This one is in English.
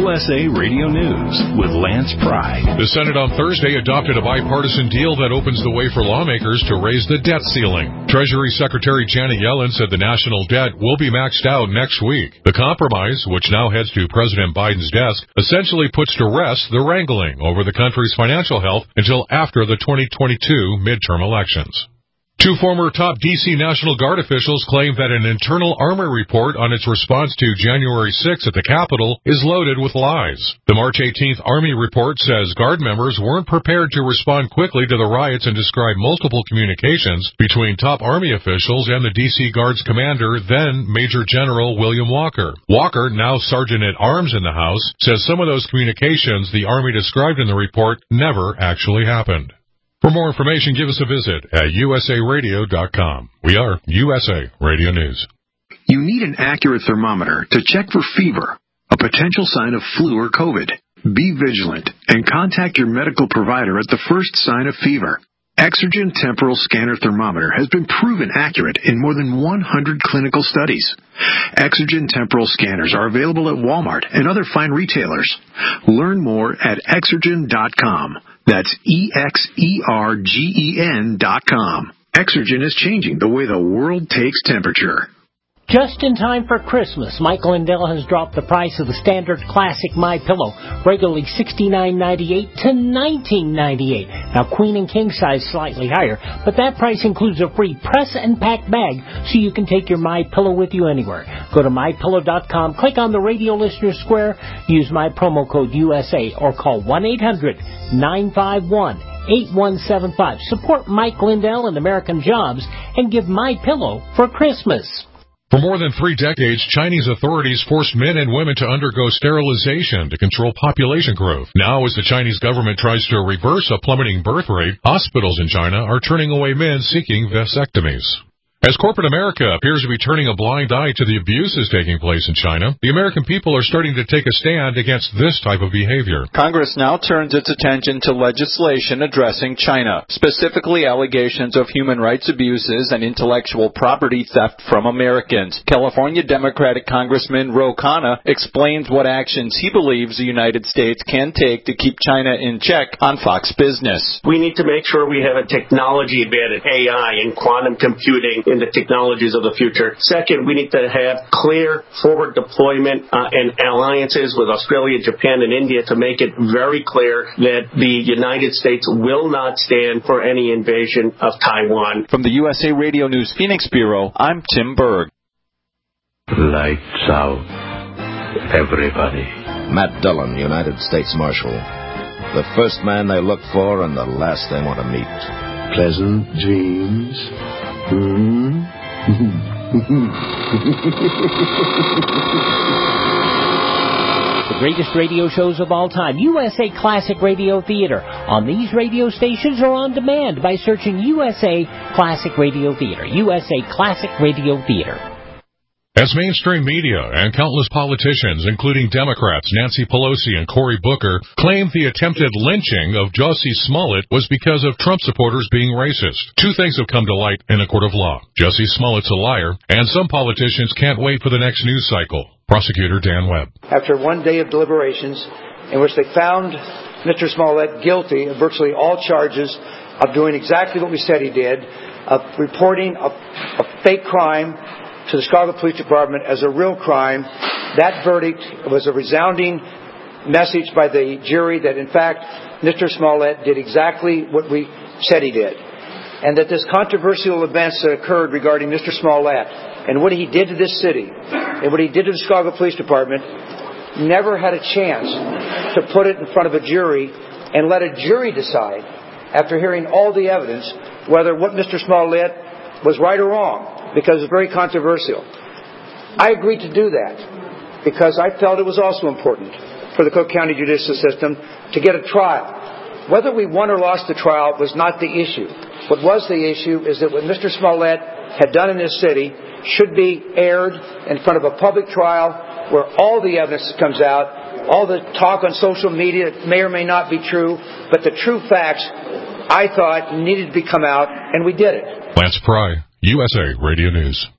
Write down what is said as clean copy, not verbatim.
USA Radio News with Lance Pry. The Senate on Thursday adopted a bipartisan deal that opens the way for lawmakers to raise the debt ceiling. Treasury Secretary Janet Yellen said the national debt will be maxed out next week. The compromise, which now heads to President Biden's desk, essentially puts to rest the wrangling over the country's financial health until after the 2022 midterm elections. Two former top D.C. National Guard officials claim that an internal Army report on its response to January 6th at the Capitol is loaded with lies. The March 18th Army report says Guard members weren't prepared to respond quickly to the riots and describe multiple communications between top Army officials and the D.C. Guard's commander, then Major General William Walker. Walker, now Sergeant-at-Arms in the House, says some of those communications the Army described in the report never actually happened. For more information, give us a visit at usaradio.com. We are USA Radio News. You need an accurate thermometer to check for fever, a potential sign of flu or COVID. Be vigilant and contact your medical provider at the first sign of fever. Exergen Temporal Scanner Thermometer has been proven accurate in more than 100 clinical studies. Exergen Temporal Scanners are available at Walmart and other fine retailers. Learn more at Exergen.com. That's EXERGEN.com. Exergen is changing the way the world takes temperature. Just in time for Christmas, Mike Lindell has dropped the price of the standard classic MyPillow, regularly $69.98 to $19.98. Now, queen and king size slightly higher, but that price includes a free press and pack bag, so you can take your MyPillow with you anywhere. Go to MyPillow.com, click on the radio listener square, use my promo code USA, or call 1-800-951-8175. Support Mike Lindell and American Jobs, and give MyPillow for Christmas. For more than 3 decades, Chinese authorities forced men and women to undergo sterilization to control population growth. Now, as the Chinese government tries to reverse a plummeting birth rate, hospitals in China are turning away men seeking vasectomies. As corporate America appears to be turning a blind eye to the abuses taking place in China, the American people are starting to take a stand against this type of behavior. Congress now turns its attention to legislation addressing China, specifically allegations of human rights abuses and intellectual property theft from Americans. California Democratic Congressman Ro Khanna explains what actions he believes the United States can take to keep China in check on Fox Business. We need to make sure we have a technology advantage, AI and quantum computing, in the technologies of the future. Second, we need to have clear forward deployment and alliances with Australia, Japan, and India to make it very clear that the United States will not stand for any invasion of Taiwan. From the USA Radio News Phoenix Bureau, I'm Tim Berg. Lights out, everybody. Matt Dillon, United States Marshal. The first man they look for and the last they want to meet. Pleasant dreams. The greatest radio shows of all time, USA Classic Radio Theater, on these radio stations or on demand by searching USA Classic Radio Theater. USA Classic Radio Theater. As mainstream media and countless politicians, including Democrats Nancy Pelosi and Cory Booker, claim the attempted lynching of Jussie Smollett was because of Trump supporters being racist. 2 things have come to light in a court of law. Jussie Smollett's a liar, and some politicians can't wait for the next news cycle. Prosecutor Dan Webb. After 1 day of deliberations in which they found Mr. Smollett guilty of virtually all charges of doing exactly what we said he did, of reporting a fake crime to the Chicago Police Department as a real crime, that verdict was a resounding message by the jury that, in fact, Mr. Smollett did exactly what we said he did. And that this controversial events that occurred regarding Mr. Smollett and what he did to this city and what he did to the Chicago Police Department never had a chance to put it in front of a jury and let a jury decide, after hearing all the evidence, whether what Mr. Smollett was right or wrong, because it's very controversial. I agreed to do that because I felt it was also important for the Cook County judicial system to get a trial. Whether we won or lost the trial was not the issue. What was the issue is that what Mr. Smollett had done in this city should be aired in front of a public trial where all the evidence comes out, all the talk on social media may or may not be true, but the true facts, I thought, needed to come out, and we did it. Lance Pry, USA Radio News.